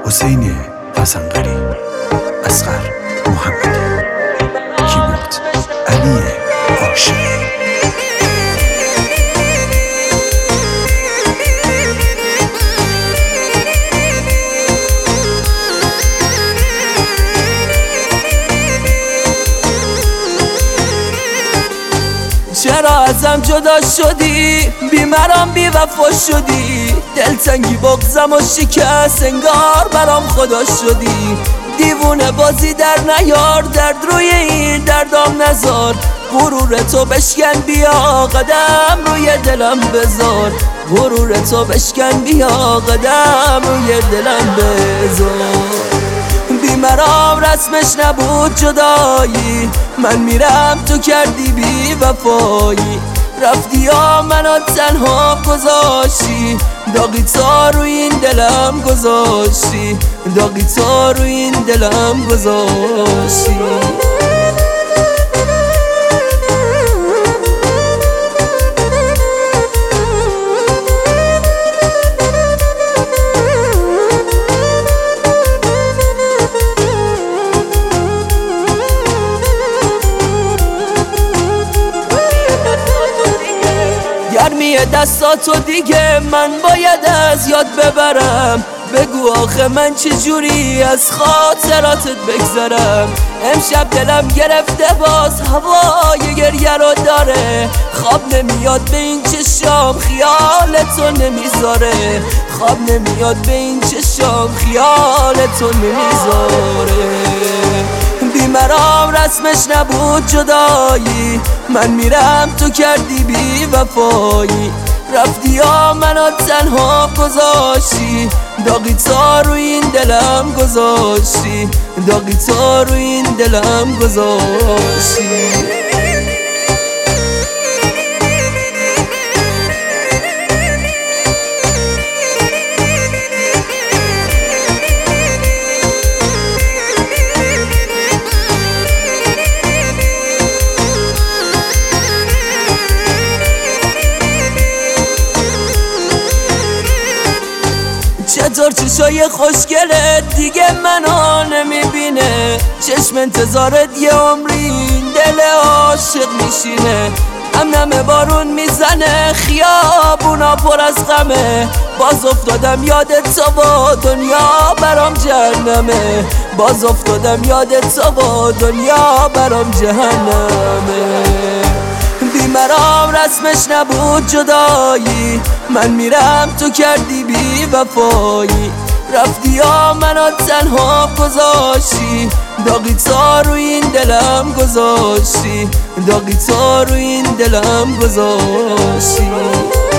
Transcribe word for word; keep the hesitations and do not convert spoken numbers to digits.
حسین حسنقری، اصغر محمدی، کیبورد علی هاشمی. چرا ازم جدا شدی؟ بیمرام بی وفا شدی، دلتنگی بغزم و شکست انگار برام خدا شدی. دیوونه بازی در نیار، درد روی این دردام نزار. غرور تو بشکن بیا قدم روی دلم بذار. غرور تو بشکن بیا قدم روی دلم بذار. بیمرام رسمش نبود جدایی، من میرم تو کردی بی وفایی. رفتی یا منو تنها گذاشتی، داغی تا روی این دلم گذاشتی. داغی تا روی این دلم گذاشتی. گرمی دستاتو دیگه من باید از یاد ببرم. بگو آخه من چجوری از خاطراتت بگذرم. امشب دلم گرفته باز هوای گریه رو داره. خواب نمیاد به این چشام خیالتو نمیذاره. خواب نمیاد به این چشام خیالتو نمیذاره. بیمرام رسمش نبود جدایی، من میرم تو کردی بی وفایی. رفتی یا منو تنها گذاشتی، داغی تا روی این دلم گذاشتی. داغی تا روی این دلم گذاشتی. چطور چشای خوشگلت دیگه منو نمیبینه؟ چشم انتظارت یه عمری دل عاشق میشینه. هم نم بارون میزنه خیابونا پر از غمه. باز افتادم یادت تو با دنیا برام جهنمه. باز افتادم یادت تو با دنیا برام جهنمه. بیمرام رسمش نبود جدایی، من میرم تو کردی بی وفایی. رفتی یا منو تنها گذاشتی، داغی تا روی این دلم گذاشتی. داغی تا روی این دلم گذاشتی.